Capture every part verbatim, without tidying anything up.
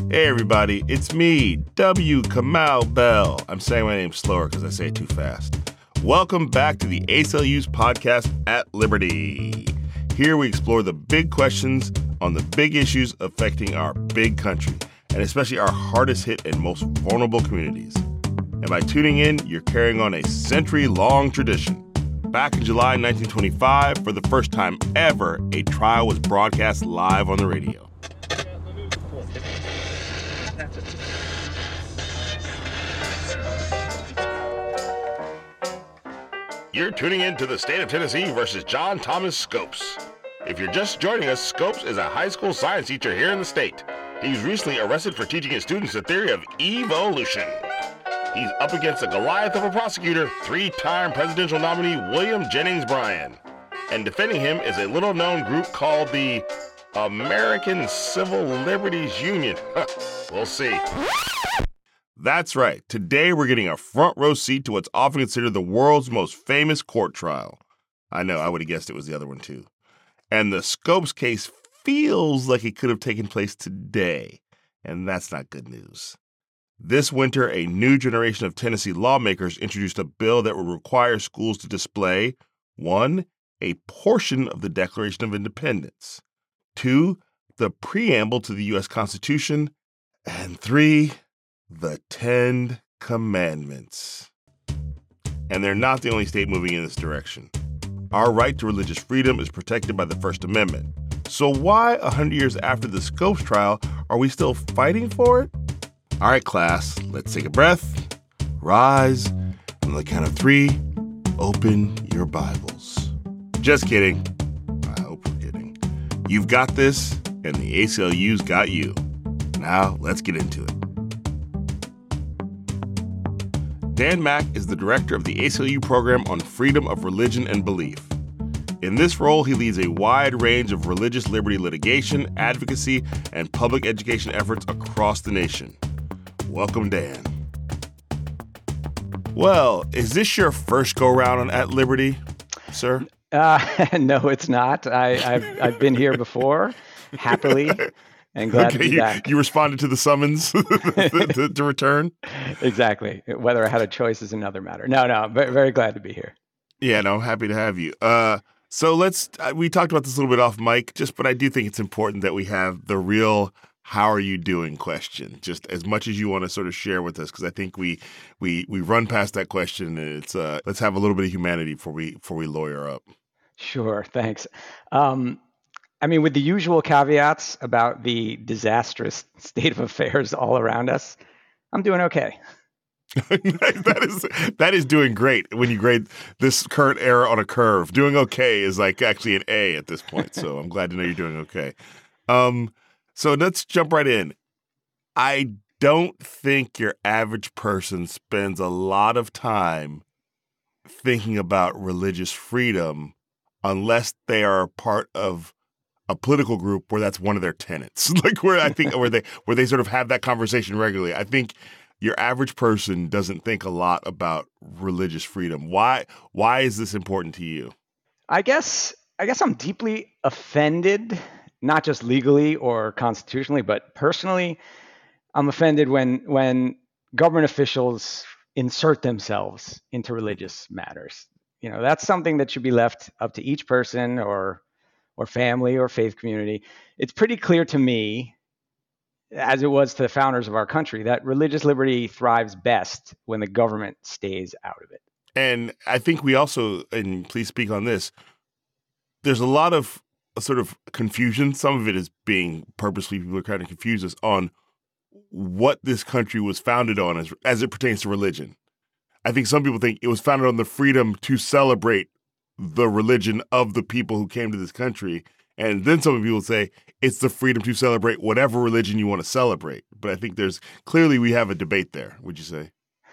Hey everybody, it's me, W. Kamau Bell. I'm saying my name slower because I say it too fast. Welcome back to the A C L U's podcast At Liberty. Here we explore the big questions on the big issues affecting our big country, and especially our hardest hit and most vulnerable communities. And by tuning in, you're carrying on a century-long tradition. Back in July nineteen twenty-five, for the first time ever, a trial was broadcast live on the radio. You're tuning in to the state of Tennessee versus John Thomas Scopes. If you're just joining us, Scopes is a high school science teacher here in the state. He was recently arrested for teaching his students the theory of evolution. He's up against a Goliath of a prosecutor, three-time presidential nominee William Jennings Bryan. And defending him is a little-known group called the American Civil Liberties Union. We'll see. That's right. Today we're getting a front row seat to what's often considered the world's most famous court trial. I know, I would have guessed it was the other one too. And the Scopes case feels like it could have taken place today, and that's not good news. This winter, a new generation of Tennessee lawmakers introduced a bill that would require schools to display, one, a portion of the Declaration of Independence, two, the preamble to the U S Constitution, and three, the Ten Commandments. And they're not the only state moving in this direction. Our right to religious freedom is protected by the First Amendment. So why, one hundred years after the Scopes trial, are we still fighting for it? All right, class, let's take a breath, rise, and on the count of three, open your Bibles. Just kidding. I hope we're kidding. You've got this, and the A C L U's got you. Now, let's get into it. Dan Mack is the director of the A C L U program on freedom of religion and belief. In this role, he leads a wide range of religious liberty litigation, advocacy, and public education efforts across the nation. Welcome, Dan. Well, is this your first go-round on At Liberty, sir? Uh, no, it's not. I, I've I've been here before, happily, and glad okay, to be you, back. You responded to the summons to, to, to return? Exactly. Whether I had a choice is another matter. No, no, very, very glad to be here. Yeah, no, I'm happy to have you. Uh, so let's, uh, we talked about this a little bit off mic, just, but I do think it's important that we have the real how are you doing question, just as much as you want to sort of share with us, because I think we we we run past that question, and it's uh, let's have a little bit of humanity before we before we lawyer up. Sure, thanks. Um, I mean, with the usual caveats about the disastrous state of affairs all around us, I'm doing okay. that is that is doing great when you grade this current era on a curve. Doing okay is like actually an A at this point, so I'm glad to know you're doing okay. Um, so let's jump right in. I don't think your average person spends a lot of time thinking about religious freedom unless they are part of a political group where that's one of their tenets. Like where I think where they where they sort of have that conversation regularly. I think your average person doesn't think a lot about religious freedom. Why why is this important to you? I guess I guess I'm deeply offended, not just legally or constitutionally, but personally. I'm offended when when government officials insert themselves into religious matters. You know, that's something that should be left up to each person or or family or faith community. It's pretty clear to me, as it was to the founders of our country, that religious liberty thrives best when the government stays out of it. And I think we also, and please speak on this, there's a lot of sort of confusion. Some of it is being purposely, people are trying to confuse us on what this country was founded on as, as it pertains to religion. I think some people think it was founded on the freedom to celebrate the religion of the people who came to this country. And then some people say it's the freedom to celebrate whatever religion you want to celebrate. But I think there's clearly we have a debate there, would you say?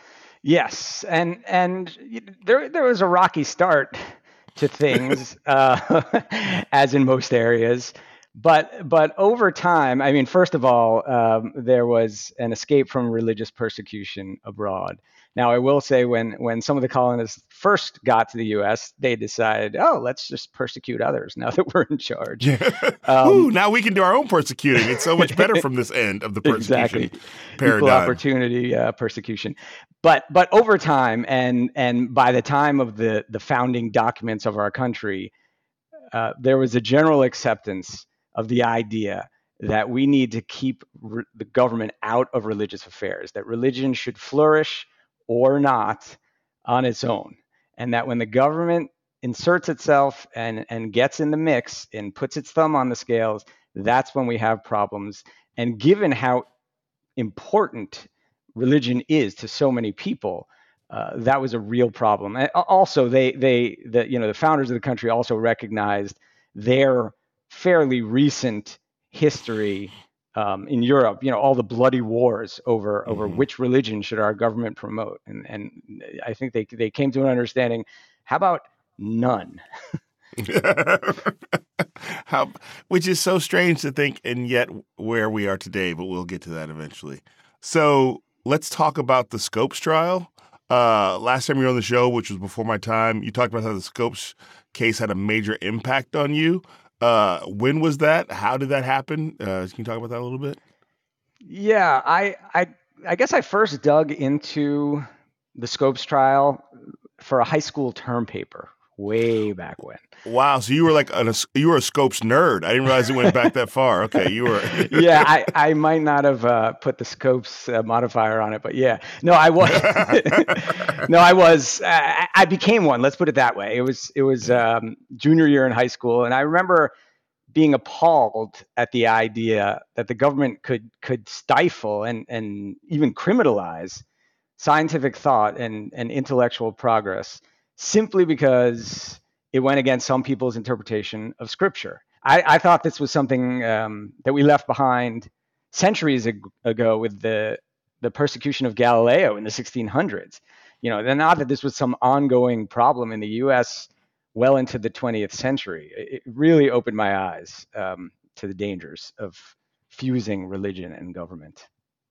Yes. And and there there was a rocky start to things, uh, as in most areas. But but over time, I mean, first of all, um, there was an escape from religious persecution abroad. Now, I will say, when when some of the colonists first got to the U S, they decided, oh, let's just persecute others now that we're in charge. Yeah. Um, Whew, now we can do our own persecuting. It's so much better from this end of the persecution exactly, equal paradigm. opportunity uh, persecution. But but over time, and and by the time of the the founding documents of our country, uh, there was a general acceptance of the idea that we need to keep re- the government out of religious affairs, that religion should flourish or not on its own, and that when the government inserts itself and, and gets in the mix and puts its thumb on the scales, that's when we have problems. And given how important religion is to so many people, uh, that was a real problem. And also, they they the you know the founders of the country also recognized their fairly recent history um, in Europe. You know, all the bloody wars over over Mm-hmm. which religion should our government promote, and and I think they they came to an understanding. How about none? How, which is so strange to think, and yet where we are today, but we'll get to that eventually. So let's talk about the Scopes trial. Uh, last time you were on the show, which was before my time, you talked about how the Scopes case had a major impact on you. Uh, when was that? How did that happen? Uh, can you talk about that a little bit? Yeah, I I I guess I first dug into the Scopes trial for a high school term paper way back when. Wow, so you were like an, you were a Scopes nerd. I didn't realize it went back that far. Okay, you were. Yeah, I, I might not have uh, put the Scopes uh, modifier on it, but yeah, no, I was. no, I was. Uh, I became one. Let's put it that way. It was it was um, junior year in high school, and I remember being appalled at the idea that the government could could stifle and and even criminalize scientific thought and and intellectual progress simply because it went against some people's interpretation of scripture. I, I thought this was something um, that we left behind centuries ag- ago with the the persecution of Galileo in the sixteen hundreds. You know, and not that this was some ongoing problem in the U S well into the twentieth century. It really opened my eyes um, to the dangers of fusing religion and government.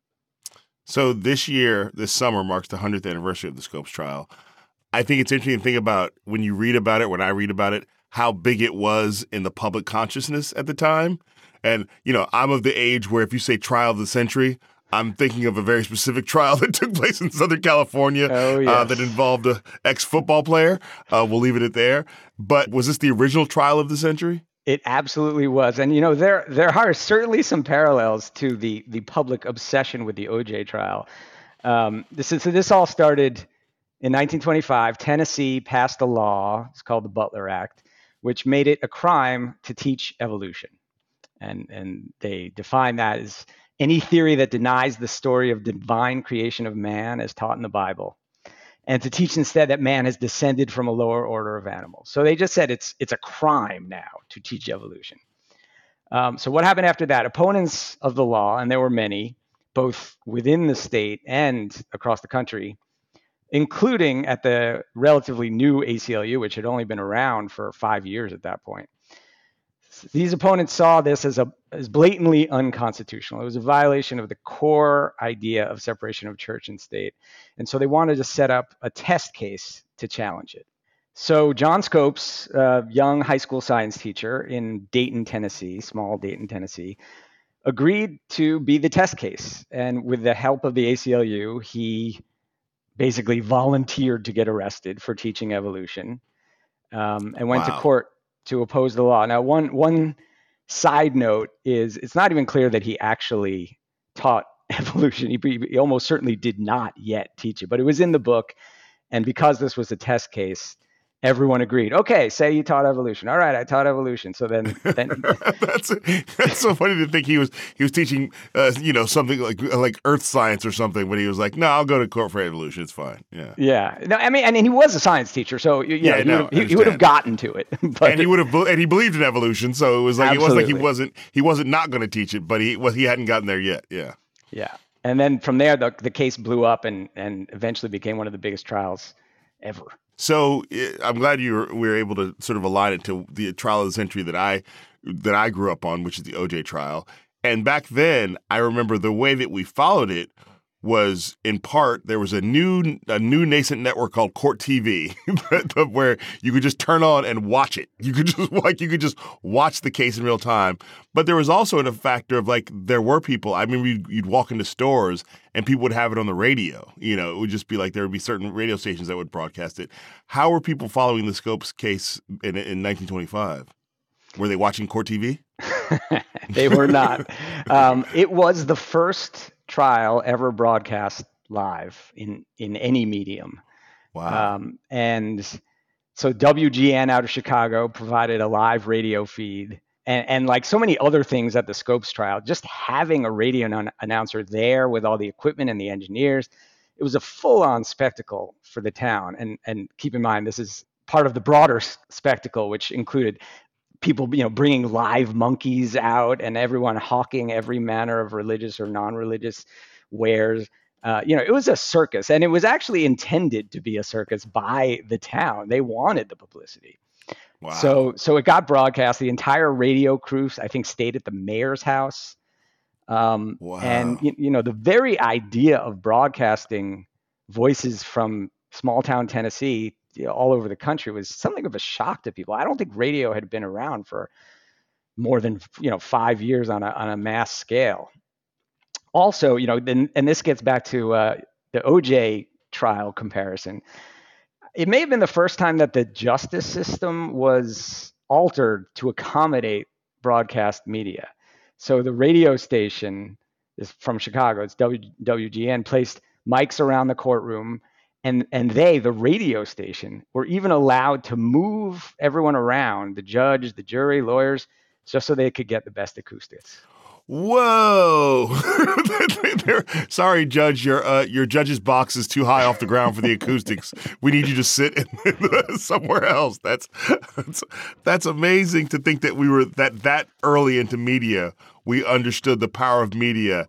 So this year, this summer marks the hundredth anniversary of the Scopes trial. I think it's interesting to think about when you read about it, when I read about it, how big it was in the public consciousness at the time. And, you know, I'm of the age where if you say trial of the century, I'm thinking of a very specific trial that took place in Southern California Oh, yes. uh, that involved an ex-football player. Uh, we'll leave it at there. But was this the original trial of the century? It absolutely was. And, you know, there there are certainly some parallels to the the public obsession with the O J trial. Um, this is, so this all started in nineteen twenty-five. Tennessee passed a law, it's called the Butler Act, which made it a crime to teach evolution. And, and they define that as any theory that denies the story of divine creation of man as taught in the Bible, and to teach instead that man has descended from a lower order of animals. So they just said it's it's a crime now to teach evolution. Um, so what happened after that? Opponents of the law, and there were many, both within the state and across the country, including at the relatively new A C L U, which had only been around for five years at that point. These opponents saw this as a as blatantly unconstitutional. It was a violation of the core idea of separation of church and state. And so they wanted to set up a test case to challenge it. So John Scopes, a young high school science teacher in Dayton, Tennessee, small Dayton, Tennessee, agreed to be the test case. And with the help of the A C L U, he basically volunteered to get arrested for teaching evolution, um, and went to Wow. court to oppose the law. Now, one one side note is it's not even clear that he actually taught evolution. He, he almost certainly did not yet teach it, but it was in the book. And because this was a test case, everyone agreed. Okay, say you taught evolution. All right, I taught evolution. So then, then that's that's so funny to think he was he was teaching uh, you know something like like earth science or something, but he was like, no, I'll go to court for evolution. It's fine. Yeah. Yeah. No, I mean, and, and he was a science teacher, so you Yeah, know, he, no, would have, I he, he would have understand. gotten to it. But And he would have and he believed in evolution, so it was like it wasn't like he Absolutely. wasn't he wasn't not going to teach it, but he was he hadn't gotten there yet. Yeah. yeah. And then from there, the the case blew up and and eventually became one of the biggest trials ever. So eh, I'm glad you were, we were able to sort of align it to the trial of the century that I that I grew up on, which is the O J trial. And back then, I remember the way that we followed it was, in part, there was a new a new nascent network called Court T V where you could just turn on and watch it. You could just like you could just watch the case in real time. But there was also a factor of like there were people. I mean, you'd, you'd walk into stores and people would have it on the radio. You know, it would just be like there would be certain radio stations that would broadcast it. How were people following the Scopes case in, in nineteen twenty-five? Were they watching Court T V? They were not. Um, it was the first trial ever broadcast live in, in any medium. Wow. Um, and so W G N out of Chicago provided a live radio feed. And, and like so many other things at the Scopes trial, just having a radio non- announcer there with all the equipment and the engineers, it was a full-on spectacle for the town. And, and keep in mind, this is part of the broader s- spectacle, which included people, you know, bringing live monkeys out and everyone hawking every manner of religious or non-religious wares. Uh, you know, it was a circus, and it was actually intended to be a circus by the town. They wanted the publicity. Wow. So, so it got broadcast. The entire radio crew, I think, stayed at the mayor's house. Um, Wow. And, you, you know, the very idea of broadcasting voices from small town Tennessee, you know, all over the country was something of a shock to people. I don't think radio had been around for more than, you know, five years on a on a mass scale. Also, you know, then, and this gets back to uh, the O J trial comparison. It may have been the first time that the justice system was altered to accommodate broadcast media. So the radio station is from Chicago. It's w, W G N, placed mics around the courtroom. And, and they, the radio station, were even allowed to move everyone around, the judge, the jury, lawyers, just so they could get the best acoustics. Whoa! Sorry, Judge, your uh, your judge's box is too high off the ground for the acoustics. We need you to sit in, in, somewhere else. That's, that's that's amazing to think that we were that that early into media. We understood the power of media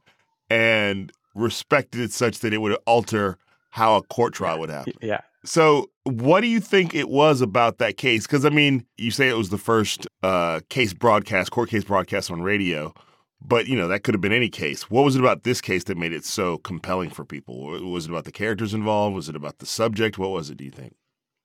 and respected it such that it would alter how a court trial would happen. Yeah. So what do you think it was about that case? Because, I mean, you say it was the first uh, case broadcast, court case broadcast on radio, but, you know, that could have been any case. What was it about this case that made it so compelling for people? Was it about the characters involved? Was it about the subject? What was it, do you think?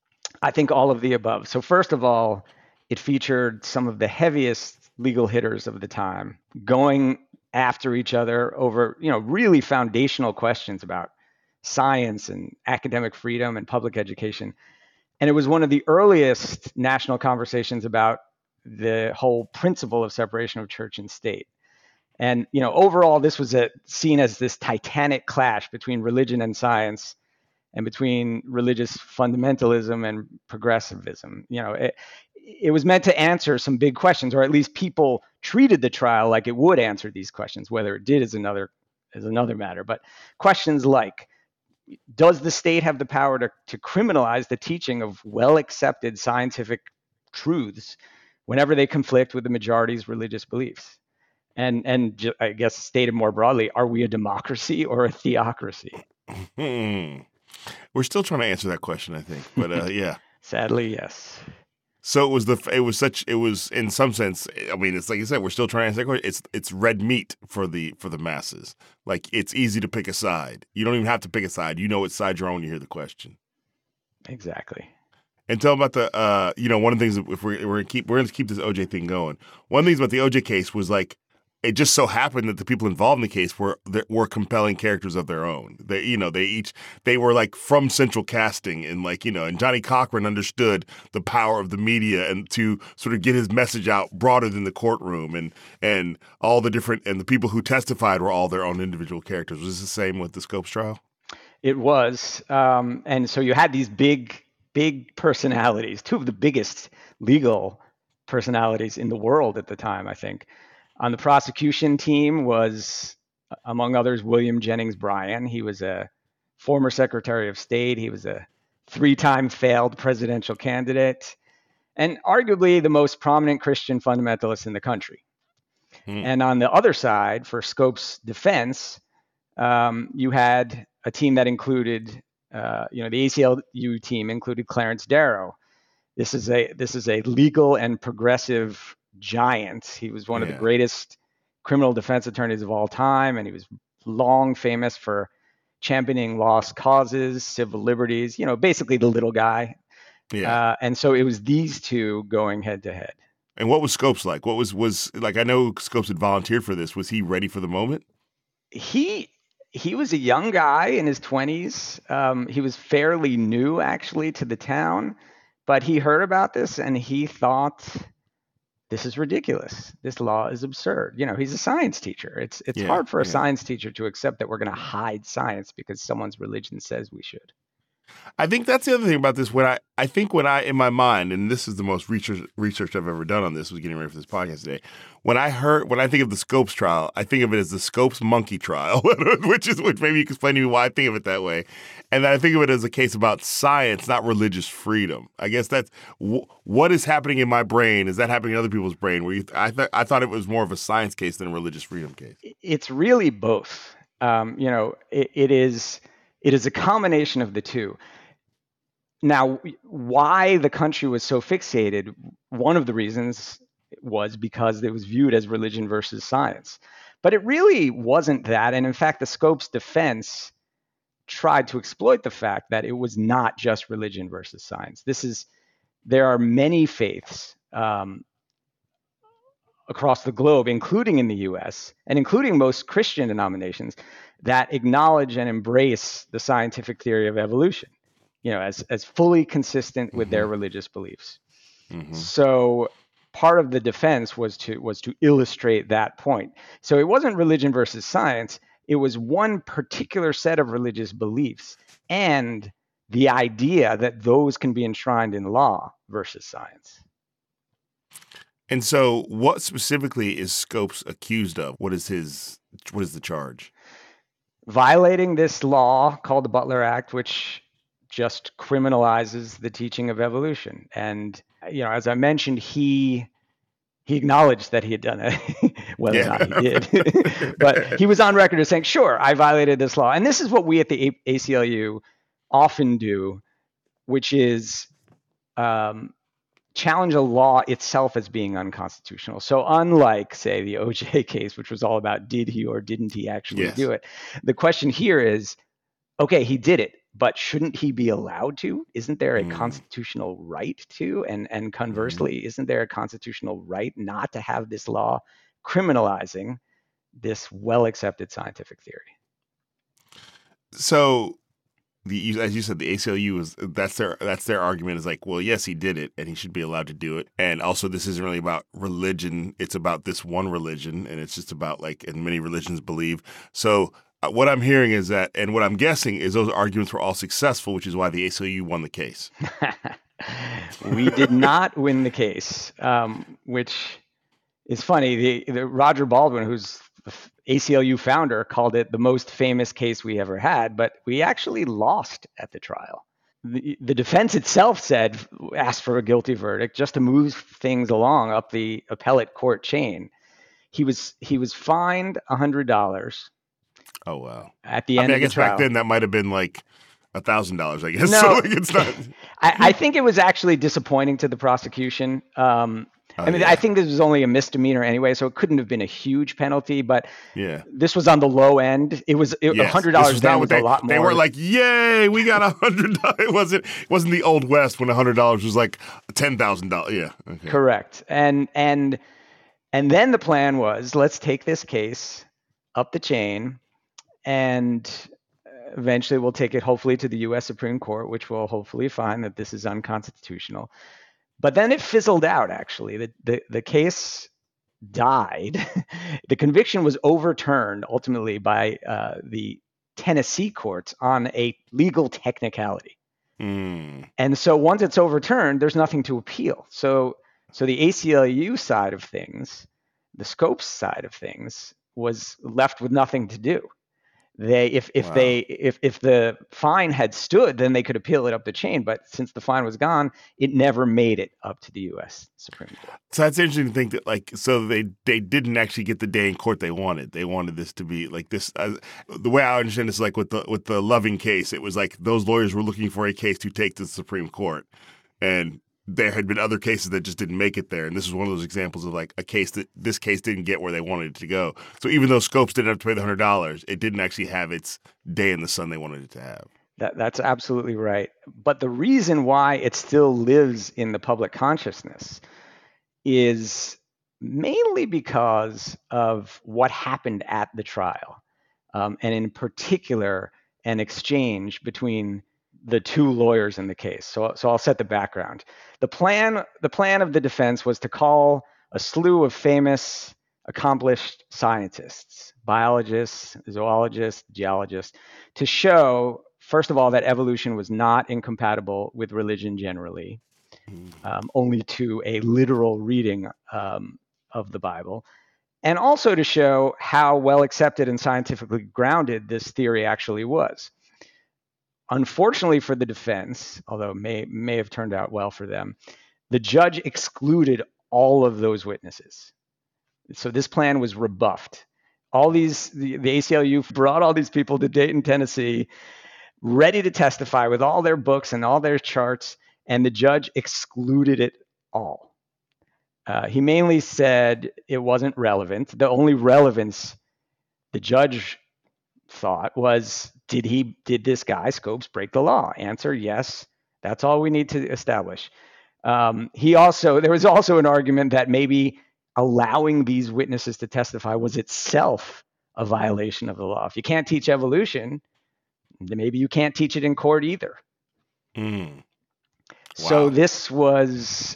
I think all of the above. So first of all, it featured some of the heaviest legal hitters of the time going after each other over, you know, really foundational questions about science and academic freedom and public education. And it was one of the earliest national conversations about the whole principle of separation of church and state. And, you know, overall, this was a, seen as this titanic clash between religion and science and between religious fundamentalism and progressivism. You know, it, it was meant to answer some big questions, or at least people treated the trial like it would answer these questions. Whether it did is another is another matter. But questions like, does the state have the power to, to criminalize the teaching of well-accepted scientific truths whenever they conflict with the majority's religious beliefs? And, and I guess stated more broadly, are we a democracy or a theocracy? Hmm. We're still trying to answer that question, I think. But uh, yeah. Sadly, yes. So it was the it was such it was in some sense. I mean, it's like you said, we're still trying to answer that question. It's it's red meat for the for the masses. Like, it's easy to pick a side. You don't even have to pick a side. You know what side you're on when you hear the question. Exactly. And tell them about the uh, you know, one of the things, if we're we're gonna keep we're gonna keep this O J thing going. One of the things about the O J case was like, it just so happened that the people involved in the case were were compelling characters of their own. They, you know, they each they were like from central casting, and like, you know, and Johnnie Cochran understood the power of the media and to sort of get his message out broader than the courtroom, and and all the different and the people who testified were all their own individual characters. Was this the same with the Scopes trial? It was, um, and so you had these big, big personalities, two of the biggest legal personalities in the world at the time, I think. On the prosecution team was, among others, William Jennings Bryan. He was a former Secretary of State. He was a three-time failed presidential candidate, and arguably the most prominent Christian fundamentalist in the country. Hmm. And on the other side, for Scopes' defense, um, you had a team that included, uh, you know, the A C L U team included Clarence Darrow. This is a this is a legal and progressive giant. He was one of the Yeah. greatest criminal defense attorneys of all time, and he was long famous for championing lost causes, civil liberties, you know, basically the little guy. Yeah. Uh, and so it was these two going head to head. And what was Scopes like? What was was like? I know Scopes had volunteered for this. Was he ready for the moment? He he was a young guy in his twenties. Um, he was fairly new, actually, to the town, but he heard about this and he thought, this is ridiculous. This law is absurd. You know, he's a science teacher. It's it's Yeah, hard for a yeah. science teacher to accept that we're going to hide science because someone's religion says we should. I think that's the other thing about this. When I, I think when I, in my mind, and this is the most research research I've ever done on this, was getting ready for this podcast today. When I heard, when I think of the Scopes trial, I think of it as the Scopes monkey trial, which is, which maybe you can explain to me why I think of it that way. And then I think of it as a case about science, not religious freedom. I guess that's w- what is happening in my brain. Is that happening in other people's brain? Where you, th- I, th- I thought it was more of a science case than a religious freedom case. It's really both. Um, you know, it, it is it is a combination of the two. Now, why the country was so fixated, one of the reasons was because it was viewed as religion versus science. But it really wasn't that. And in fact, the Scopes defense tried to exploit the fact that it was not just religion versus science. This is, there are many faiths um, across the globe, including in the U S, and including most Christian denominations, that acknowledge and embrace the scientific theory of evolution, you know, as, as fully consistent with mm-hmm. their religious beliefs. Mm-hmm. So part of the defense was to was to illustrate that point. So it wasn't religion versus science. It was one particular set of religious beliefs and the idea that those can be enshrined in law versus science. And so what specifically is Scopes accused of? What is his, what is the charge? Violating this law called the Butler Act, which just criminalizes the teaching of evolution. And, you know, as I mentioned, he he acknowledged that he had done it, whether yeah. or not he did. But he was on record as saying, sure, I violated this law. And this is what we at the A C L U often do, which is um, challenge a law itself as being unconstitutional. So unlike, say, the O J case, which was all about did he or didn't he actually yes. do it, the question here is, okay, he did it, but shouldn't he be allowed to? Isn't there a mm. constitutional right to? And and conversely, mm. isn't there a constitutional right not to have this law criminalizing this well-accepted scientific theory? So, the as you said, the A C L U is that's their that's their argument is like, well, yes, he did it, and he should be allowed to do it. And also, this isn't really about religion; it's about this one religion, and it's just about like, and many religions believe so. What I'm hearing is that, and what I'm guessing is those arguments were all successful, which is why the A C L U won the case. We did not win the case, um, which is funny. The, the Roger Baldwin, who's the A C L U founder, called it the most famous case we ever had, but we actually lost at the trial. The, the defense itself said, asked for a guilty verdict just to move things along up the appellate court chain. He was he was fined one hundred dollars. Oh, wow. At the I end mean, I of the guess trial. Back then that might have been like one thousand dollars, I guess. No, so like it's not... I, I think it was actually disappointing to the prosecution. Um, oh, I mean, yeah. I think this was only a misdemeanor anyway, so it couldn't have been a huge penalty, but yeah. this was on the low end. It was it, yes. one hundred dollars was then was they, a lot more. They were like, yay, we got one hundred dollars. It wasn't, it wasn't the Old West when one hundred dollars was like ten thousand dollars. Yeah. Okay. Correct. And, and, and then the plan was, let's take this case up the chain, and eventually we'll take it hopefully to the U S Supreme Court, which will hopefully find that this is unconstitutional. But then it fizzled out, actually. The, the, the case died. The conviction was overturned ultimately by uh, the Tennessee courts on a legal technicality. Mm. And so once it's overturned, there's nothing to appeal. So, so the A C L U side of things, the Scopes side of things, was left with nothing to do. They, if if wow. they if if the fine had stood, then they could appeal it up the chain. But since the fine was gone, it never made it up to the U S Supreme Court. So that's interesting to think that, like, so they they didn't actually get the day in court they wanted. They wanted this to be like this. Uh, the way I understand it is like with the with the Loving case, it was like those lawyers were looking for a case to take to the Supreme Court, and there had been other cases that just didn't make it there. And this is one of those examples of like a case that this case didn't get where they wanted it to go. So even though Scopes didn't have to pay the one hundred dollars, it didn't actually have its day in the sun they wanted it to have. That, that's absolutely right. But the reason why it still lives in the public consciousness is mainly because of what happened at the trial. Um, and in particular, an exchange between the two lawyers in the case. So, so I'll set the background. The plan, the plan of the defense was to call a slew of famous, accomplished scientists, biologists, zoologists, geologists, to show, first of all, that evolution was not incompatible with religion generally, um, only to a literal reading um, of the Bible, and also to show how well accepted and scientifically grounded this theory actually was. Unfortunately for the defense, although it may may have turned out well for them, the judge excluded all of those witnesses. So this plan was rebuffed. All these, the, the A C L U brought all these people to Dayton, Tennessee, ready to testify with all their books and all their charts, and the judge excluded it all. Uh, he mainly said it wasn't relevant. The only relevance the judge thought was, did he, did this guy, Scopes, break the law? Answer, yes. That's all we need to establish. Um, he also, there was also an argument that maybe allowing these witnesses to testify was itself a violation of the law. If you can't teach evolution, then maybe you can't teach it in court either. Mm. Wow. So this was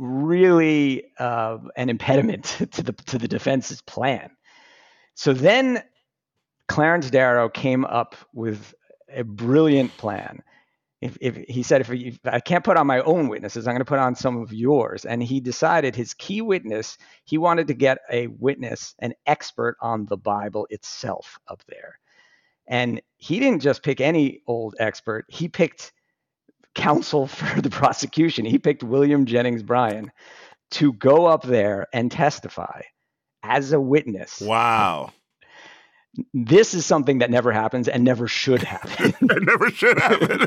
really uh, an impediment to the to the defense's plan. So then Clarence Darrow came up with a brilliant plan. If, if he said, if, if I can't put on my own witnesses, I'm going to put on some of yours. And he decided his key witness, he wanted to get a witness, an expert on the Bible itself up there. And he didn't just pick any old expert. He picked counsel for the prosecution. He picked William Jennings Bryan to go up there and testify as a witness. Wow. This is something that never happens and never should happen. It never should happen.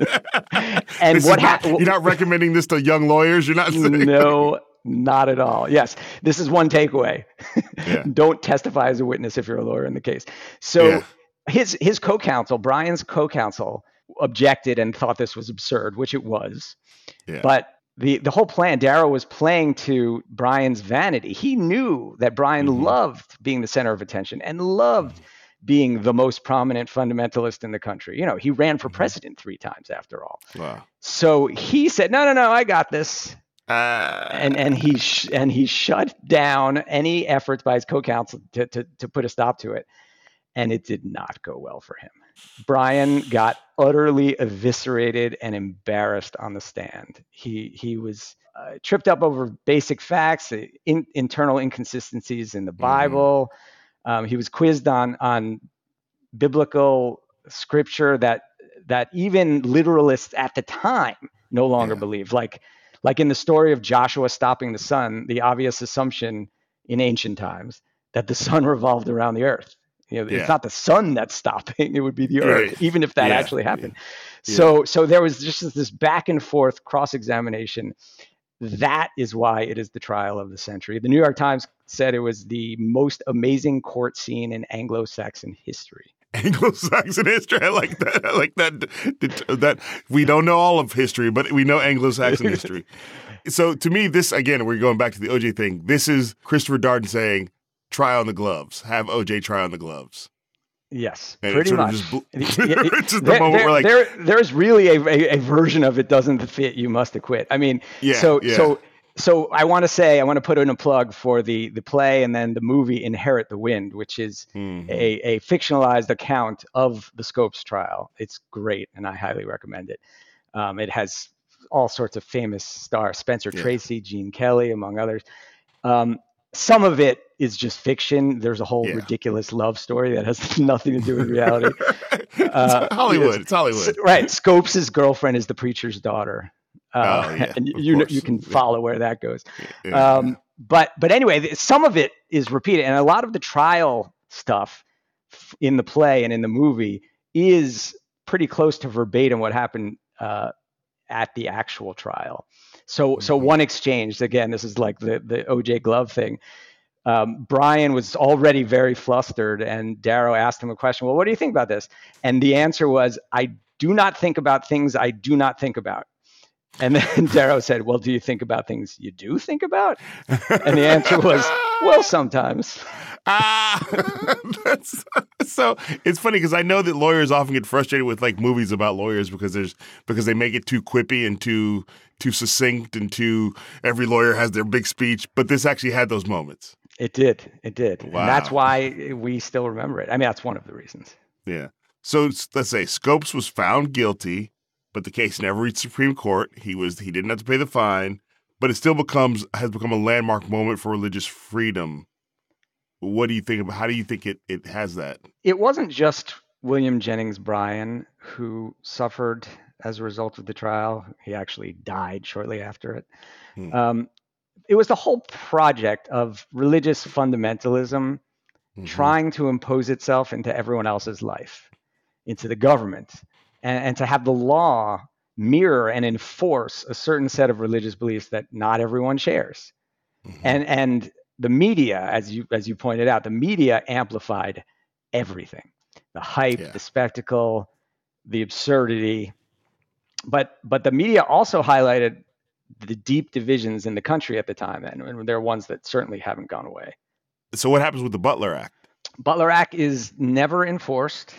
And this what happened? You're not recommending this to young lawyers? You're not saying No, not at all. Yes, this is one takeaway. Yeah. Don't testify as a witness if you're a lawyer in the case. So yeah. his his co-counsel, Bryan's co-counsel, objected and thought this was absurd, which it was. Yeah. But the the whole plan, Darrow was playing to Bryan's vanity. He knew that Bryan mm-hmm. loved being the center of attention and loved mm-hmm. being the most prominent fundamentalist in the country. You know, he ran for president three times after all. Wow. So he said, no, no, no, I got this. Uh... And and he sh- and he shut down any efforts by his co-counsel to, to, to put a stop to it. And it did not go well for him. Bryan got utterly eviscerated and embarrassed on the stand. He he was uh, tripped up over basic facts, in, internal inconsistencies in the Bible. Mm-hmm. Um, he was quizzed on on biblical scripture that that even literalists at the time no longer yeah. believed. Like like in the story of Joshua stopping the sun, the obvious assumption in ancient times that the sun revolved around the earth. You know, yeah. It's not the sun that's stopping; it would be the earth, right. even if that yeah. actually happened. Yeah. So, so there was just this back and forth cross-examination. That is why it is the trial of the century. The New York Times said it was the most amazing court scene in Anglo-Saxon history. Anglo-Saxon history. I like that. I like that. That we don't know all of history, but we know Anglo-Saxon history. So, to me, this again, we're going back to the O J thing. This is Christopher Darden saying, try on the gloves. Have O J try on the gloves. Yes, and pretty much. Just bl- it's just the there, moment there, where like there, there's really a, a, a version of it doesn't fit, you must acquit. I mean, yeah, so yeah. so so I want to say I want to put in a plug for the the play and then the movie Inherit the Wind, which is mm-hmm. a, a fictionalized account of the Scopes trial. It's great, and I highly recommend it. Um, it has all sorts of famous stars: Spencer yeah. Tracy, Gene Kelly, among others. Um, Some of it is just fiction. There's a whole yeah. ridiculous love story that has nothing to do with reality. uh, Hollywood. It's, it's Hollywood. Right. Scopes' girlfriend is the preacher's daughter. Uh, oh, yeah, and you course. you can follow where that goes. Yeah, um, yeah. But but anyway, some of it is repeated. And a lot of the trial stuff in the play and in the movie is pretty close to verbatim what happened uh, at the actual trial. So so one exchange, again, this is like the, the O J Glove thing. Um, Brian was already very flustered, and Darrow asked him a question. Well, what do you think about this? And the answer was, I do not think about things I do not think about. And then Darrow said, well, do you think about things you do think about? And the answer was, well, sometimes. Ah, that's, so it's funny because I know that lawyers often get frustrated with like movies about lawyers because there's because they make it too quippy and too too succinct and too every lawyer has their big speech. But this actually had those moments. It did. It did. Wow. And that's why we still remember it. I mean, that's one of the reasons. Yeah. So let's say Scopes was found guilty, but the case never reached Supreme Court. He was he didn't have to pay the fine, but it still becomes has become a landmark moment for religious freedom. What do you think about how do you think it, it has that? It wasn't just William Jennings Bryan who suffered as a result of the trial. He actually died shortly after it. Hmm. Um, it was the whole project of religious fundamentalism mm-hmm. trying to impose itself into everyone else's life, into the government, and, and to have the law mirror and enforce a certain set of religious beliefs that not everyone shares. Mm-hmm. And and the media, as you as you pointed out, the media amplified everything. The hype, yeah. the spectacle, the absurdity. But but the media also highlighted the deep divisions in the country at the time, and, and there are ones that certainly haven't gone away. So what happens with the Butler Act? Butler Act is never enforced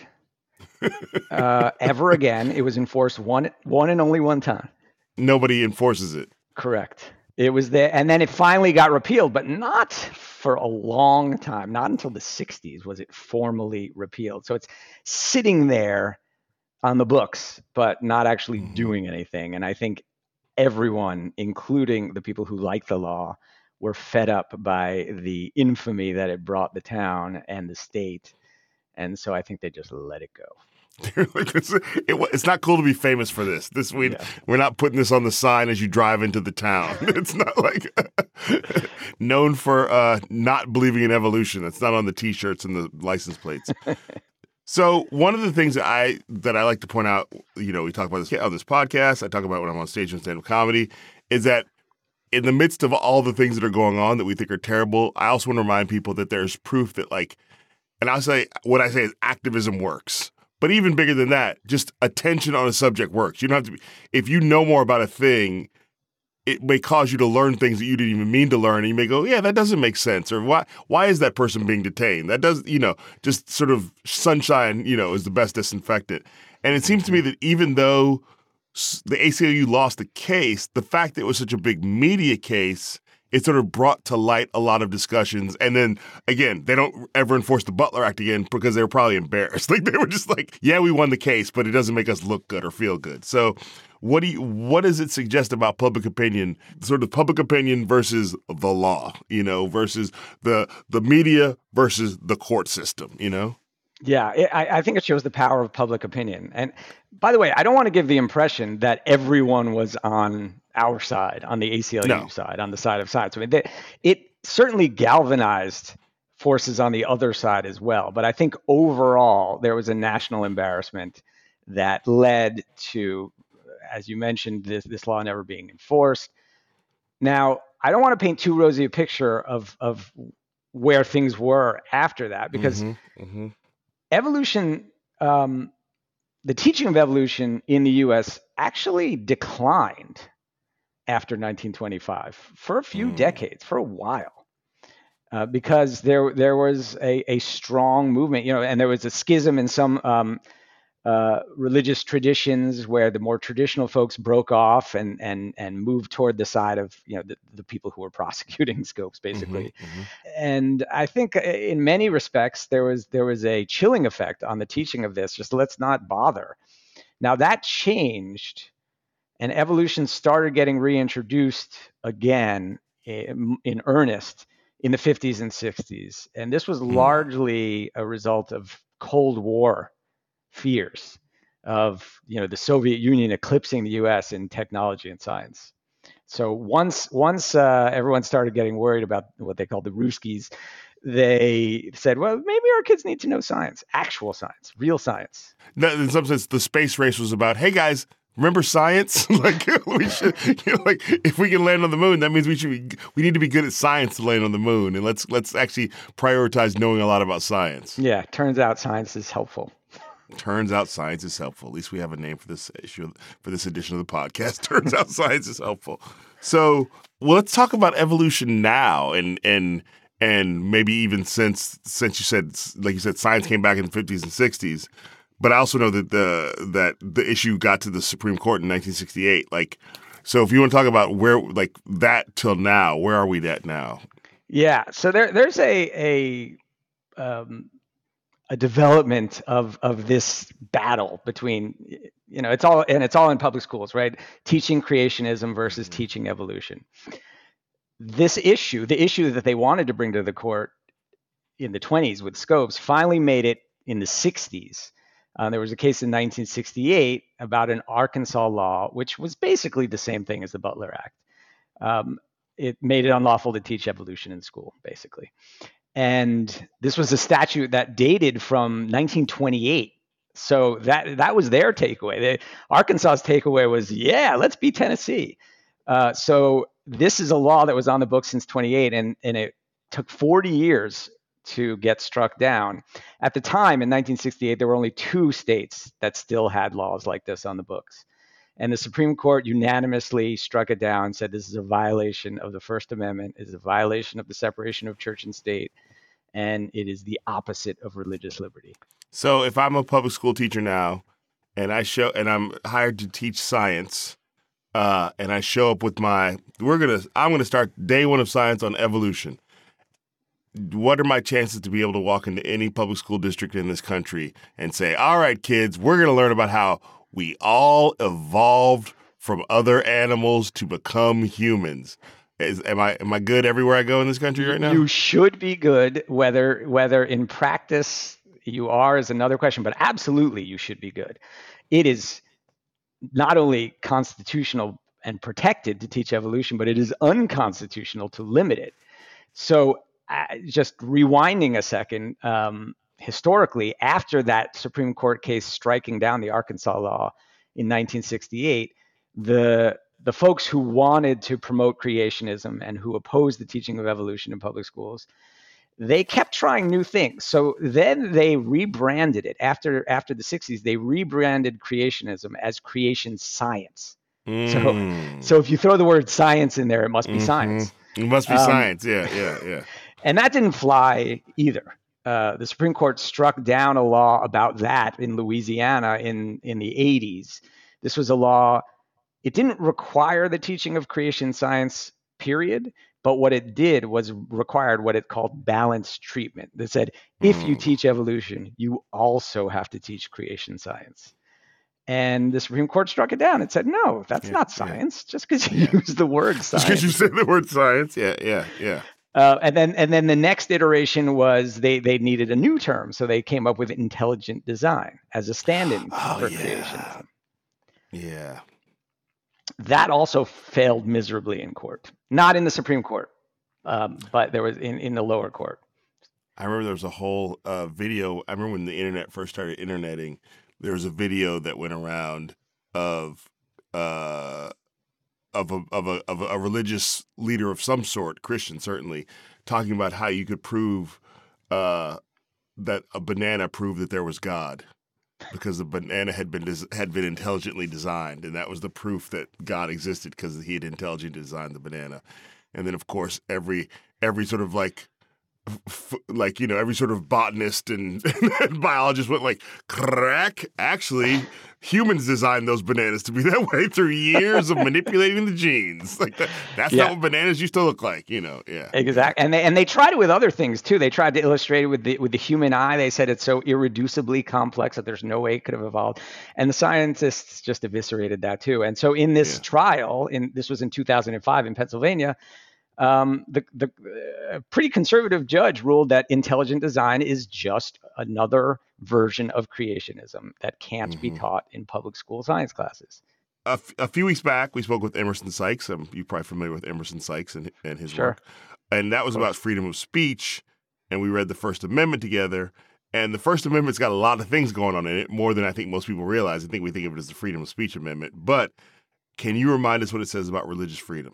uh, ever again. It was enforced one one and only one time. Nobody enforces it. Correct. It was there, and then it finally got repealed, but not for a long time. Not until the sixties was it formally repealed. So it's sitting there on the books, but not actually mm-hmm. doing anything. And I think everyone, including the people who like the law, were fed up by the infamy that it brought the town and the state. And so I think they just let it go. it's, it, it's not cool to be famous for this. This we yeah. we're not putting this on the sign as you drive into the town. It's not like known for uh, not believing in evolution. It's not on the T-shirts and the license plates. So one of the things that I that I like to point out, you know, we talk about this on this podcast. I talk about when I'm on stage in stand-up comedy, is that in the midst of all the things that are going on that we think are terrible, I also want to remind people that there's proof that like, and I'll say what I say is activism works. But even bigger than that, just attention on a subject works. You don't have to be, if you know more about a thing, it may cause you to learn things that you didn't even mean to learn. And you may go, yeah, that doesn't make sense. Or why, why is that person being detained? That does, you know, just sort of sunshine, you know, is the best disinfectant. And it seems to me that even though the A C L U lost the case, the fact that it was such a big media case, it sort of brought to light a lot of discussions. And then, again, they don't ever enforce the Butler Act again because they were probably embarrassed. Like, they were just like, yeah, we won the case, but it doesn't make us look good or feel good. So what do you, what does it suggest about public opinion, sort of public opinion versus the law, you know, versus the the media versus the court system, you know? Yeah, it, I, I think it shows the power of public opinion. And by the way, I don't want to give the impression that everyone was on our side, on the A C L U no. side, on the side of science. I mean, they, it certainly galvanized forces on the other side as well. But I think overall, there was a national embarrassment that led to, as you mentioned, this, this law never being enforced. Now, I don't want to paint too rosy a picture of, of where things were after that, because mm-hmm, mm-hmm. evolution, um, the teaching of evolution in the U S actually declined after nineteen twenty-five for a few mm. decades, for a while, uh, because there there was a, a strong movement, you know, and there was a schism in some um, uh, religious traditions where the more traditional folks broke off and and and moved toward the side of, you know, the, the people who were prosecuting Scopes, basically. Mm-hmm, mm-hmm. And I think in many respects there was there was a chilling effect on the teaching of this. Just let's not bother. Now that changed. And evolution started getting reintroduced again in, in earnest in the fifties and sixties. And this was largely a result of Cold War fears of, you know, the Soviet Union eclipsing the U S in technology and science. So once once uh, everyone started getting worried about what they called the Ruskies, they said, well, maybe our kids need to know science, actual science, real science. In some sense, the space race was about, hey, guys, remember science? like we should, you know, like if we can land on the moon, that means we should be, we need to be good at science to land on the moon, and let's let's actually prioritize knowing a lot about science. Yeah, turns out science is helpful. Turns out science is helpful. At least we have a name for this issue, for this edition of the podcast. Turns out science is helpful. So, well, let's talk about evolution now, and and and maybe even since since you said, like you said, science came back in the fifties and sixties. But I also know that the that the issue got to the Supreme Court in nineteen sixty-eight. Like, so if you want to talk about where, like that till now, where are we at now? Yeah. So there there's a a um, a development of of this battle between, you know, it's all and it's all in public schools, right? Teaching creationism versus mm-hmm. teaching evolution. This issue, the issue that they wanted to bring to the court in the twenties with Scopes, finally made it in the sixties. Uh, there was a case in nineteen sixty-eight about an Arkansas law, which was basically the same thing as the Butler Act. Um, it made it unlawful to teach evolution in school, basically. And this was a statute that dated from nineteen twenty-eight. So that that was their takeaway. They, Arkansas's takeaway was, yeah, let's be Tennessee. Uh, so this is a law that was on the books since twenty-eight, and, and it took forty years to get struck down. At the time, in nineteen sixty-eight, there were only two states that still had laws like this on the books. And the Supreme Court unanimously struck it down, said this is a violation of the First Amendment, it is a violation of the separation of church and state, and it is the opposite of religious liberty. So if I'm a public school teacher now, and I show and I'm hired to teach science, uh, and I show up with my, we're gonna, I'm gonna start day one of science on evolution. What are my chances to be able to walk into any public school district in this country and say, all right, kids, we're going to learn about how we all evolved from other animals to become humans? Is, am I am I good everywhere I go in this country right now? You should be good. Whether whether in practice you are is another question, but absolutely you should be good. It is not only constitutional and protected to teach evolution, but it is unconstitutional to limit it. So uh, just rewinding a second, um, historically, after that Supreme Court case striking down the Arkansas law in nineteen sixty-eight, the the folks who wanted to promote creationism and who opposed the teaching of evolution in public schools, they kept trying new things. So then they rebranded it. After after the sixties, they rebranded creationism as creation science. Mm. So, so if you throw the word science in there, it must be mm-hmm. science. It must be um, science, yeah, yeah, yeah. And that didn't fly either. Uh, the Supreme Court struck down a law about that in Louisiana in, in the eighties. This was a law, it didn't require the teaching of creation science, period, but what it did was required what it called balanced treatment. That said, if mm. you teach evolution, you also have to teach creation science. And the Supreme Court struck it down. It said, no, that's yeah, not science. Yeah. Just because you yeah. use the word science. Just because you said the word science. Yeah, yeah, yeah. Uh, and then and then the next iteration was they, they needed a new term. So they came up with intelligent design as a stand-in oh, for yeah. creationism. Yeah. That also failed miserably in court. Not in the Supreme Court, um, but there was in, in the lower court. I remember there was a whole uh, video. I remember when the internet first started interneting, there was a video that went around of uh, of a, of a of a religious leader of some sort, Christian certainly, talking about how you could prove uh, that a banana proved that there was God, because the banana had been des- had been intelligently designed, and that was the proof that God existed because he had intelligently designed the banana. And then, of course, every every sort of like. F- like, you know, every sort of botanist and, and biologist went like, crack, actually, humans designed those bananas to be that way through years of manipulating the genes. Like that, that's yeah. not what bananas used to look like, you know, yeah. Exactly. And they and they tried it with other things, too. They tried to illustrate it with the with the human eye. They said it's so irreducibly complex that there's no way it could have evolved. And the scientists just eviscerated that, too. And so in this yeah. trial, in this was in two thousand five in Pennsylvania, Um, the, the uh, pretty conservative judge ruled that intelligent design is just another version of creationism that can't mm-hmm. be taught in public school science classes. A, f- a few weeks back, we spoke with Emerson Sykes. Um, you're probably familiar with Emerson Sykes and, and his sure. work. And that was about freedom of speech. And we read the First Amendment together. And the First Amendment's got a lot of things going on in it, more than I think most people realize. I think we think of it as the Freedom of Speech Amendment. But can you remind us what it says about religious freedom?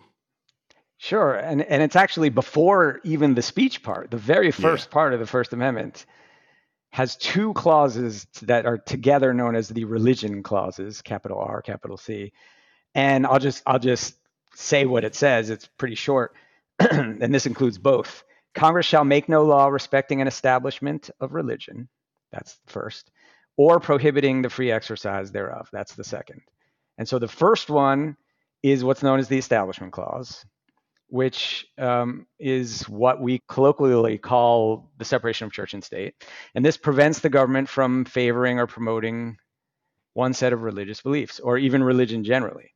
Sure. And, and it's actually before even the speech part. The very first Yeah. part of the First Amendment has two clauses that are together known as the religion clauses, capital R, capital C. And I'll just I'll just say what it says. It's pretty short. And this includes both. Congress shall make no law respecting an establishment of religion. That's the first. Or prohibiting the free exercise thereof. That's the second. And so the first one is what's known as the Establishment Clause, which um, is what we colloquially call the separation of church and state. And this prevents the government from favoring or promoting one set of religious beliefs, or even religion generally.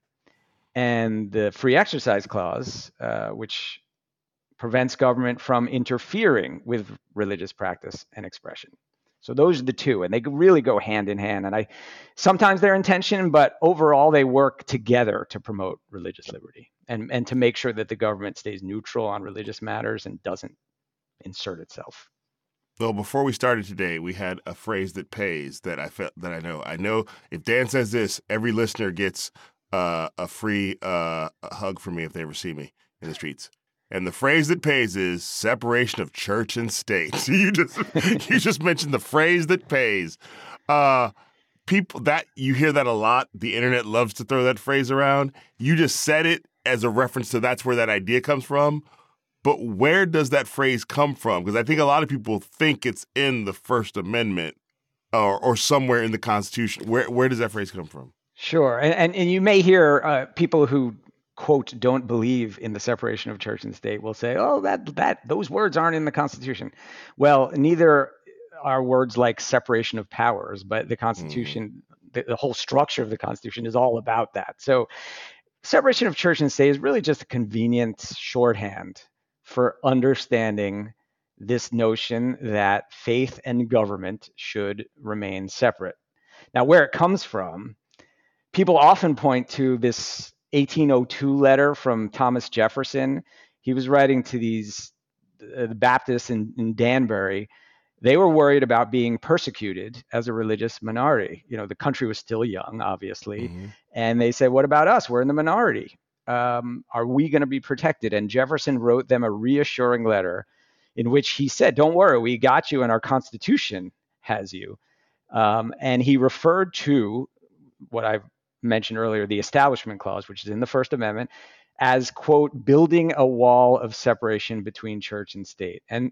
And the Free Exercise Clause, uh, which prevents government from interfering with religious practice and expression. So those are the two, and they really go hand in hand. And I sometimes they're in tension, but overall they work together to promote religious liberty and, and to make sure that the government stays neutral on religious matters and doesn't insert itself. Well, before we started today, we had a phrase that pays that I felt that I know. I know if Dan says this, every listener gets uh, a free uh, a hug from me if they ever see me in the streets. And the phrase that pays is separation of church and state. you just you just mentioned the phrase that pays. Uh, people that you hear that a lot. The internet loves to throw that phrase around. You just said it as a reference to that's where that idea comes from. But where does that phrase come from? Because I think a lot of people think it's in the First Amendment or or somewhere in the Constitution. Where where does that phrase come from? Sure, and and, and you may hear uh, people who quote, don't believe in the separation of church and state will say, oh, that that those words aren't in the Constitution. Well, neither are words like separation of powers, but the Constitution, mm. the, the whole structure of the Constitution is all about that. So separation of church and state is really just a convenient shorthand for understanding this notion that faith and government should remain separate. Now, where it comes from, people often point to this eighteen oh two letter from Thomas Jefferson. He was writing to these uh, Baptists in, in Danbury. They were worried about being persecuted as a religious minority. You know, the country was still young, obviously. Mm-hmm. And they said, what about us? We're in the minority. Um, are we going to be protected? And Jefferson wrote them a reassuring letter in which he said, don't worry, we got you and our Constitution has you. Um, and he referred to what I've mentioned earlier, the Establishment Clause, which is in the First Amendment, as, quote, building a wall of separation between church and state. And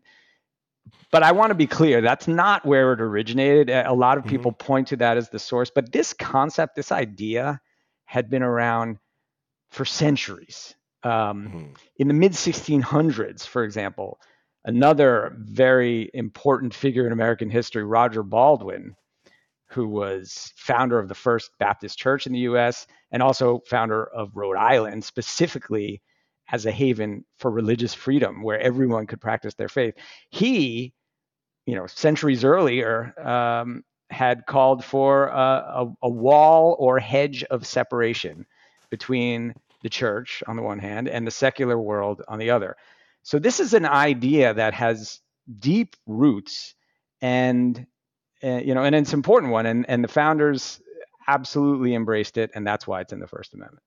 but I want to be clear, that's not where it originated. A lot of people mm-hmm. point to that as the source, but this concept, this idea had been around for centuries. Um, mm-hmm. In the mid sixteen hundreds, for example, another very important figure in American history, Roger Baldwin, who was founder of the First Baptist Church in the U S and also founder of Rhode Island, specifically as a haven for religious freedom where everyone could practice their faith. He, you know, centuries earlier, um, had called for a, a, a wall or hedge of separation between the church on the one hand and the secular world on the other. So this is an idea that has deep roots and Uh, you know, and it's an important one, and, and the founders absolutely embraced it, and that's why it's in the First Amendment.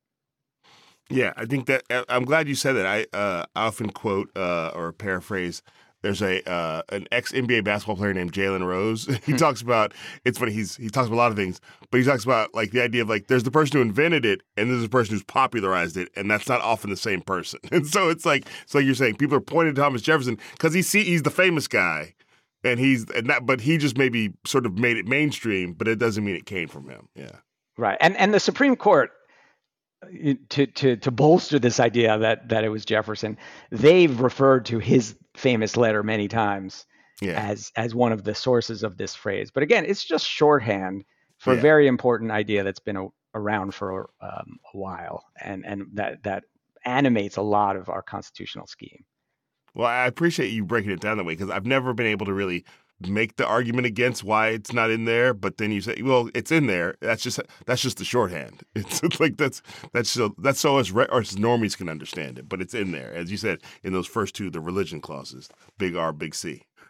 Yeah, I think that I'm glad you said that. I uh, often quote uh, or paraphrase. There's a uh, an ex N B A basketball player named Jalen Rose. He talks about it's funny. He's he talks about a lot of things, but he talks about like the idea of like there's the person who invented it, and there's the person who's popularized it, and that's not often the same person. And so it's like so you're saying people are pointing to Thomas Jefferson because he see he's the famous guy. And he's and that, but he just maybe sort of made it mainstream, but it doesn't mean it came from him. Yeah, right. And and the Supreme Court, to to to bolster this idea that that it was Jefferson, they've referred to his famous letter many times yeah. as as one of the sources of this phrase. But again, it's just shorthand for yeah. a very important idea that's been a, around for um, a while, and and that that animates a lot of our constitutional scheme. Well, I appreciate you breaking it down that way because I've never been able to really make the argument against why it's not in there. But then you say, well, it's in there. That's just that's just the shorthand. It's like that's that's so that's so as, re- or as normies can understand it. But it's in there, as you said, in those first two, the religion clauses, big R, big C.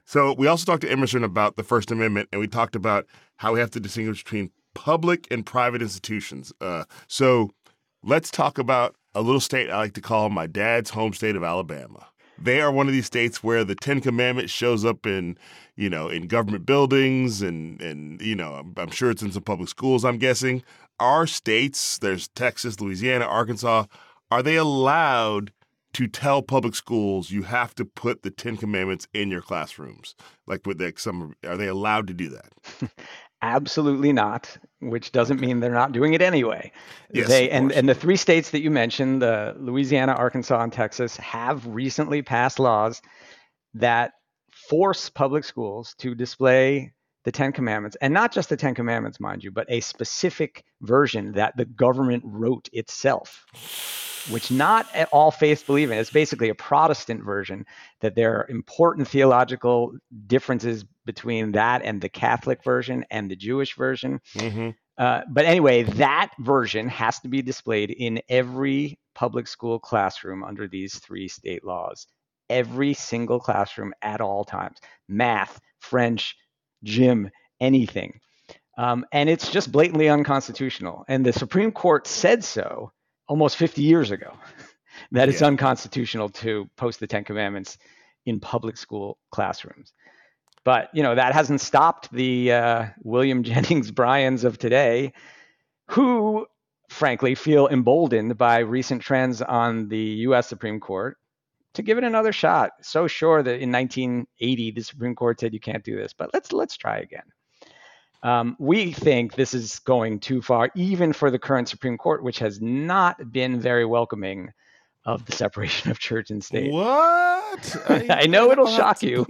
So we also talked to Emerson about the First Amendment, and we talked about how we have to distinguish between public and private institutions. Uh, so let's talk about a little state I like to call my dad's home state of Alabama. They are one of these states where the Ten Commandments shows up in, you know, in government buildings and, and you know, I'm, I'm sure it's in some public schools, I'm guessing. Our states, there's Texas, Louisiana, Arkansas, are they allowed to tell public schools you have to put the Ten Commandments in your classrooms? Like, with like some, are they allowed to do that? Absolutely not, which doesn't Okay. mean they're not doing it anyway. Yes, They of and, course. and the three states that you mentioned, uh, Louisiana, Arkansas, and Texas, have recently passed laws that force public schools to display the Ten Commandments, and not just the Ten Commandments, mind you, but a specific version that the government wrote itself, which not all faiths believe in. It's basically a Protestant version, that there are important theological differences between that and the Catholic version and the Jewish version. Mm-hmm. Uh, but anyway, that version has to be displayed in every public school classroom under these three state laws. Every single classroom at all times. Math, French, gym, anything. Um, and it's just blatantly unconstitutional. And the Supreme Court said so almost fifty years ago, that it's Yeah. unconstitutional to post the Ten Commandments in public school classrooms. But, you know, that hasn't stopped the uh, William Jennings Bryans of today, who, frankly, feel emboldened by recent trends on the U S Supreme Court to give it another shot. So sure that in nineteen eighty, the Supreme Court said you can't do this, but let's let's try again. Um, we think this is going too far, even for the current Supreme Court, which has not been very welcoming of the separation of church and state. What? I, I know it'll I'll shock to... you.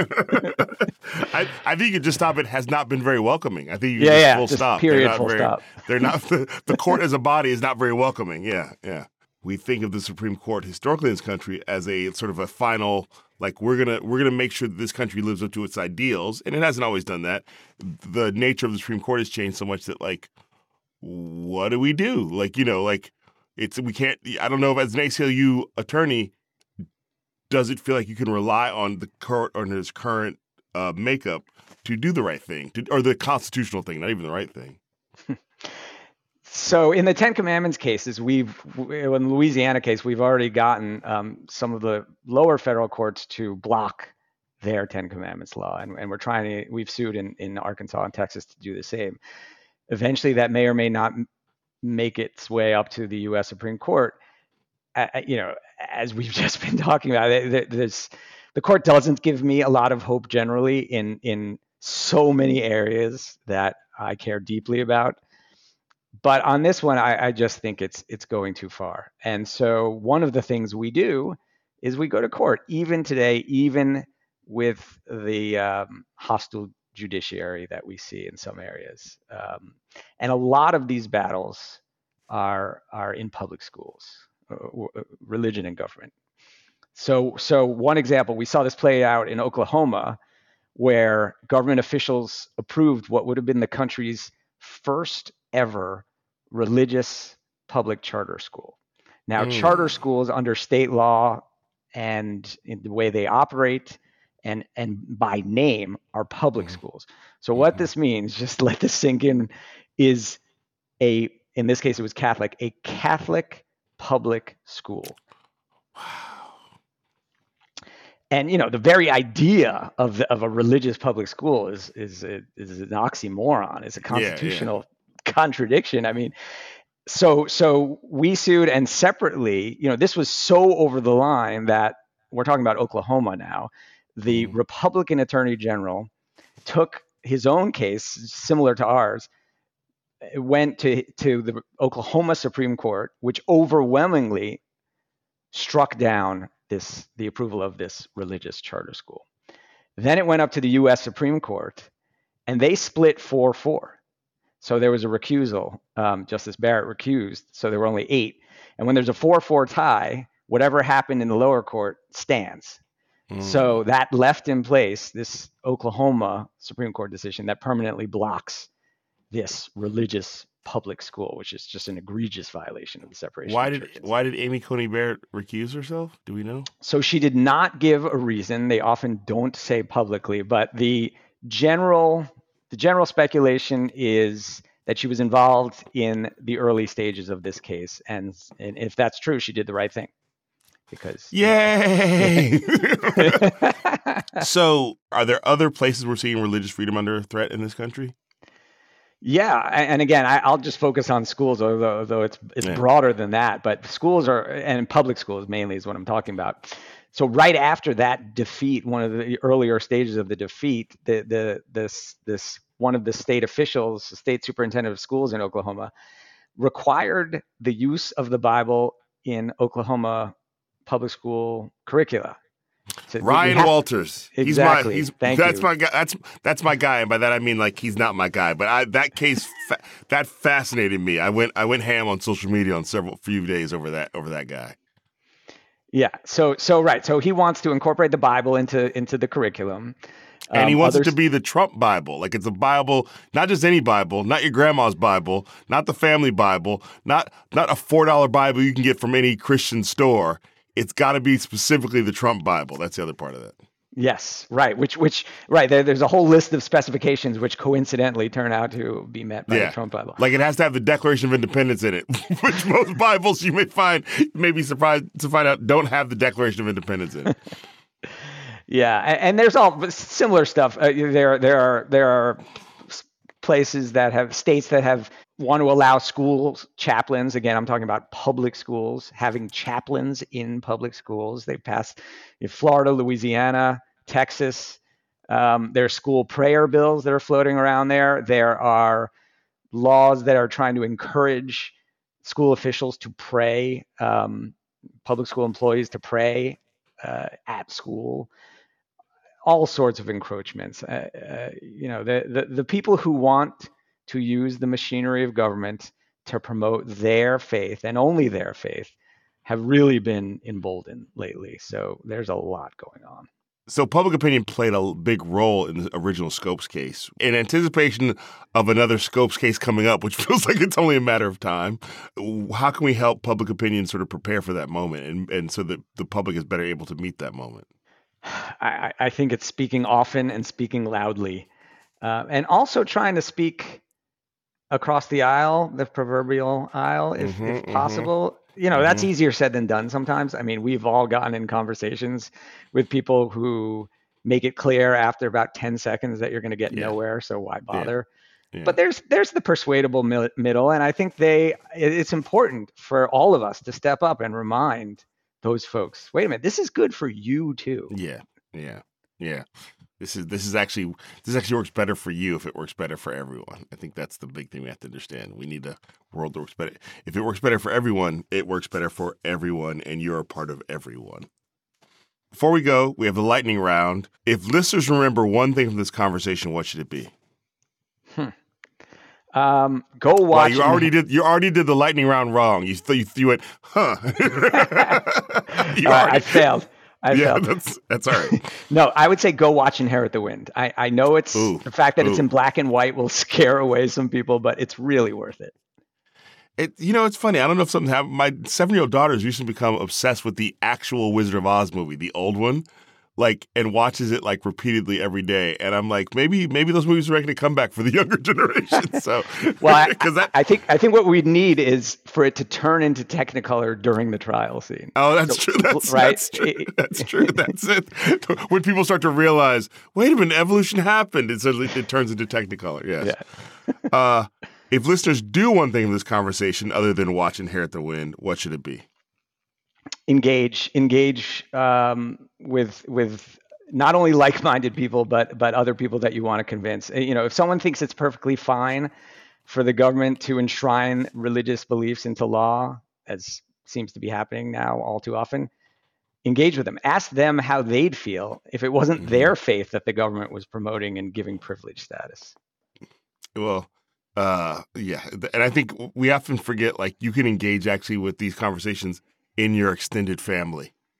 I, I think you could just stop. It has not been very welcoming. I think you yeah, just yeah, full just stop. period, they're not full very, stop. They're not. The, the court as a body is not very welcoming. Yeah, yeah. We think of the Supreme Court historically in this country as a sort of a final, like we're gonna we're gonna make sure that this country lives up to its ideals, and it hasn't always done that. The nature of the Supreme Court has changed so much that, like, what do we do? Like, you know, like it's we can't. I don't know if as an A C L U attorney, does it feel like you can rely on the court on its current uh, makeup to do the right thing, to, or the constitutional thing, not even the right thing? So in the Ten Commandments cases, we've, in the Louisiana case, we've already gotten um, some of the lower federal courts to block their Ten Commandments law. And, and we're trying to, we've sued in, in Arkansas and Texas to do the same. Eventually that may or may not make its way up to the U S Supreme Court. Uh, you know, as we've just been talking about, there's, the court doesn't give me a lot of hope generally in, in so many areas that I care deeply about. But on this one, I, I just think it's it's going too far. And so one of the things we do is we go to court, even today, even with the um, hostile judiciary that we see in some areas. Um, and a lot of these battles are are in public schools, uh, religion and government. So so one example, we saw this play out in Oklahoma, where government officials approved what would have been the country's first ever religious public charter school. Now, mm. charter schools under state law and in the way they operate and, and by name are public mm. schools. So mm-hmm. what this means, just let this sink in, is a, in this case it was Catholic, a Catholic public school. Wow. And, you know, the very idea of the, of a religious public school is is is an oxymoron. It's a constitutional yeah, yeah. contradiction. I mean, so so we sued, and separately, you know, this was so over the line that we're talking about Oklahoma now. The mm-hmm. Republican Attorney General took his own case, similar to ours, went to to the Oklahoma Supreme Court, which overwhelmingly struck down this the approval of this religious charter school. Then it went up to the U S Supreme Court, and they split four four. So there was a recusal. Um, Justice Barrett recused, so there were only eight. And when there's a four four tie, whatever happened in the lower court stands. Mm. So that left in place this Oklahoma Supreme Court decision that permanently blocks this religious public school, which is just an egregious violation of the separation Why of did churches. why did Amy Coney Barrett recuse herself? Do we know? So she did not give a reason. They often don't say publicly, but the general the general speculation is that she was involved in the early stages of this case, and, and if that's true, she did the right thing. Because yay! So, are there other places we're seeing religious freedom under threat in this country? Yeah, and again, I, I'll just focus on schools, although, although it's it's Yeah. broader than that. But schools are, and public schools mainly is what I'm talking about. So right after that defeat, one of the earlier stages of the defeat, the the this this one of the state officials, the state superintendent of schools in Oklahoma, required the use of the Bible in Oklahoma public school curricula. So Ryan have, Walters. Exactly. He's my, he's, Thank that's you. my guy. That's that's my guy, and by that I mean like he's not my guy. But I, that case fa- that fascinated me. I went I went ham on social media on several few days over that over that guy. Yeah. So so right. So he wants to incorporate the Bible into into the curriculum. And um, he wants others, it to be the Trump Bible. Like it's a Bible, not just any Bible, not your grandma's Bible, not the family Bible, not not a four dollar Bible you can get from any Christian store. It's got to be specifically the Trump Bible. That's the other part of that. Yes, right. Which, which, right. There, there's a whole list of specifications which coincidentally turn out to be met by yeah. the Trump Bible. Like it has to have the Declaration of Independence in it, which most Bibles you may find, you may be surprised to find out, don't have the Declaration of Independence in it. Yeah, and, and there's all similar stuff. Uh, there, there are there are places that have states that have want to allow schools chaplains. Again, I'm talking about public schools having chaplains in public schools. They passed in Florida, Louisiana, Texas. Um, there are school prayer bills that are floating around there. There are laws that are trying to encourage school officials to pray, um, public school employees to pray uh, at school. All sorts of encroachments. Uh, uh, you know, the, the the people who want to use the machinery of government to promote their faith and only their faith have really been emboldened lately. So there's a lot going on. So public opinion played a big role in the original Scopes case. In anticipation of another Scopes case coming up, which feels like it's only a matter of time, how can we help public opinion sort of prepare for that moment and, and so that the public is better able to meet that moment? I, I think it's speaking often and speaking loudly, uh, and also trying to speak across the aisle, the proverbial aisle, if, mm-hmm, if possible. Mm-hmm. You know, mm-hmm. that's easier said than done sometimes. I mean, we've all gotten in conversations with people who make it clear after about ten seconds that you're going to get yeah. nowhere, so why bother? Yeah. Yeah. But there's there's the persuadable middle, and I think they it's important for all of us to step up and remind those folks, wait a minute, this is good for you too. Yeah, yeah, yeah. This is this is actually this actually works better for you if it works better for everyone. I think that's the big thing we have to understand. We need a world that works better. If it works better for everyone, it works better for everyone, and you're a part of everyone. Before we go, we have the lightning round. If listeners remember one thing from this conversation, what should it be? Hmm. Um, go watch. Well, you already did. You already did the lightning round wrong. You th- you went, huh? you uh, already... I failed. I yeah, failed. that's that's all right. No, I would say go watch Inherit the Wind. I, I know it's Ooh, the fact that ooh. it's in black and white will scare away some people, but it's really worth it. It, you know, it's funny. I don't know if something happened. My seven-year-old daughter's recently become obsessed with the actual Wizard of Oz movie, the old one, like, and watches it like repeatedly every day. And I'm like, maybe, maybe those movies are making a comeback for the younger generation. So, well, because that, I think, I think what we need is for it to turn into Technicolor during the trial scene. Oh, that's so, true. That's right. That's true. That's true. That's it. When people start to realize, wait a minute, evolution happened, and suddenly it turns into Technicolor. Yes. Yeah. uh, if listeners do one thing in this conversation other than watch Inherit the Wind, what should it be? Engage, engage um, with with not only like-minded people, but but other people that you want to convince. You know, if someone thinks it's perfectly fine for the government to enshrine religious beliefs into law, as seems to be happening now all too often, engage with them. Ask them how they'd feel if it wasn't mm-hmm. their faith that the government was promoting and giving privilege status. Well. Uh, yeah. And I think we often forget, like, you can engage actually with these conversations in your extended family.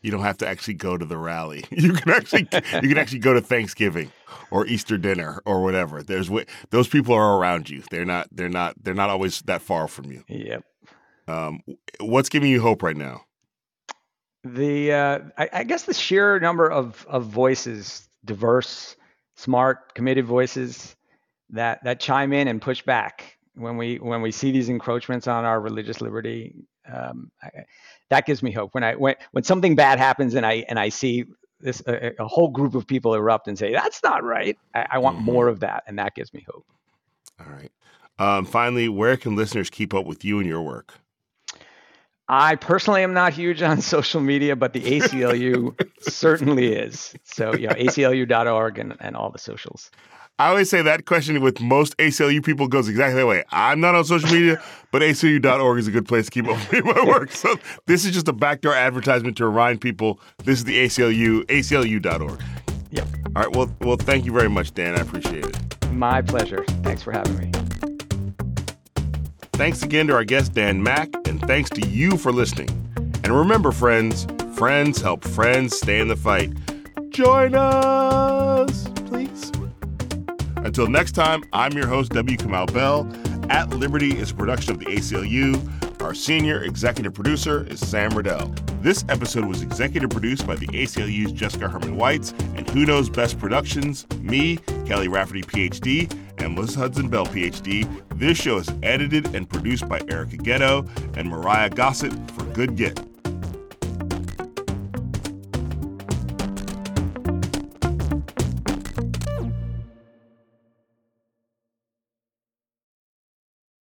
you don't have to actually go to the rally. You can actually you can actually go to Thanksgiving or Easter dinner or whatever. There's those people are around you. They're not they're not they're not always that far from you. Yep. Um, what's giving you hope right now? The uh, I, I guess the sheer number of of voices, diverse, smart, committed voices that that chime in and push back when we when we see these encroachments on our religious liberty. Um, I, that gives me hope. When I when when something bad happens and I and I see this a, a whole group of people erupt and say that's not right. I, I want mm-hmm. more of that, and that gives me hope. All right. Um, finally, where can listeners keep up with you and your work? I personally am not huge on social media, but the A C L U certainly is. So, you know, A C L U dot org and, and all the socials. I always say that question with most A C L U people goes exactly that way. I'm not on social media, but A C L U dot org is a good place to keep up with my work. So this is just a backdoor advertisement to remind people this is the A C L U, A C L U dot org. Yep. All right. Well, well, thank you very much, Dan. I appreciate it. My pleasure. Thanks for having me. Thanks again to our guest, Dan Mack, and thanks to you for listening. And remember, friends, friends help friends stay in the fight. Join us, please. Until next time, I'm your host, W. Kamau Bell. At Liberty is a production of the A C L U. Our senior executive producer is Sam Riddell. This episode was executive produced by the A C L U's Jessica Herman-Weitz and Who Knows Best Productions, me, Kelly Rafferty, P H D, and Melissa Hudson-Bell, P H D. This show is edited and produced by Erica Ghetto and Mariah Gossett for Good Get.